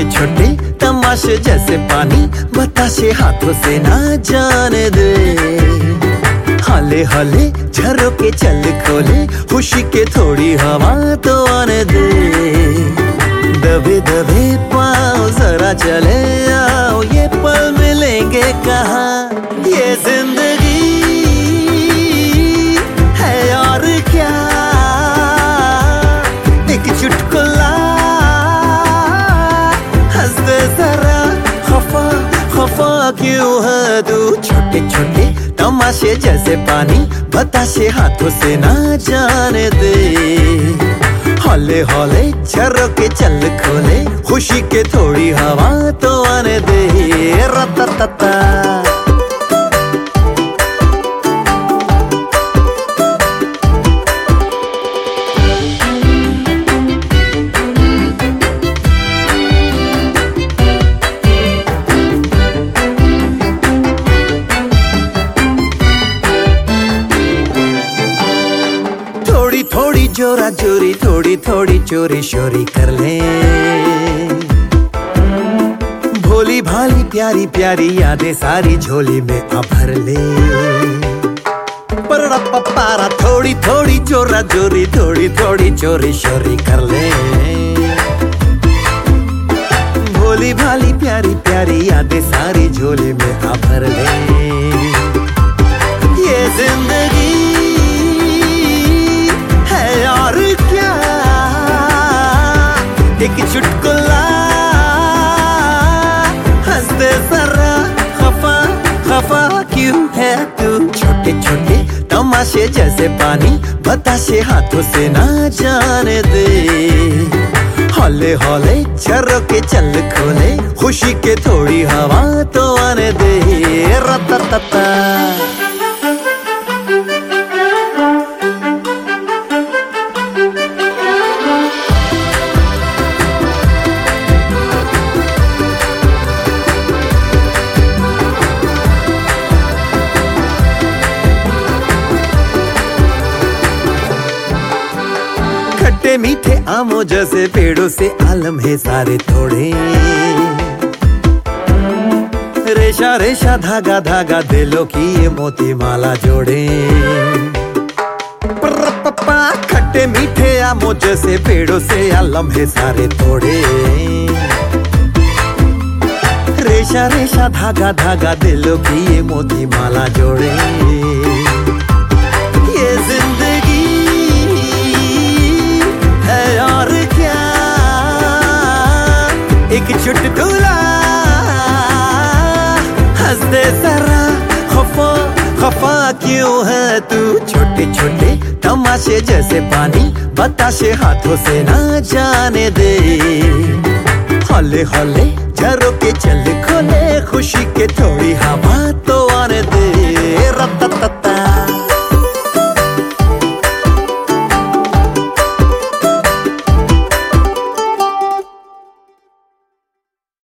छोटे तमाशे जैसे पानी बताशे हाथों से ना जाने दे। हले हले झरोके चल खोले खुशी के थोड़ी हवा तो आने दे। दबे दबे पाँव जरा चले आओ ये पल मिलेंगे कहाँ। ये जिंदगी है और क्या एक चुटकुला हंस दे जरा खफा खफा क्यों है तू। छोटे छोटे तमाशे जैसे पानी बताशे हाथों से ना जाने दे। हौले हौले झरोके चल खोले खुशी के थोड़ी हवा तो आने दे। रततता थोड़ी थोड़ी जोरा जोरी थोड़ी थोड़ी चोरी शोरी कर ले। भोली भाली प्यारी प्यारी यादें सारी झोली में आ भर ले। परड़ा पपारा थोड़ी थोड़ी जोरा जोरी थोड़ी थोड़ी चोरी शोरी कर ले। भोली भाली प्यारी प्यारी यादें सारी झोली में आ भर ले। ये जिंदगी और क्या एक चुटकुला हंस दे जरा खफा खफा क्यों है तू। छोटे छोटे तमाशे जैसे पानी बताशे हाथों से ना जाने दे। हौले हौले झरोके चल खोले खुशी के थोड़ी हवा तो आने दे। रततता खट्टे मीठे आमों जैसे पेड़ों से आलम है सारे थोड़े। रेशा रेशा धागा धागा दिलों की ये मोती माला जोड़े। खट्टे मीठे आमों जैसे पेड़ों से आलम है सारे थोड़े। रेशा रेशा धागा धागा दिलों की ये मोती माला जोड़े। ये जिंदगी है और क्या एक चुटकुला हंस दे जरा खफा खफा क्यों है तू। छोटे छोटे तमाशे जैसे पानी बताशे हाथों से ना जाने दे। हौले हौले झरोके चल खोले खुशी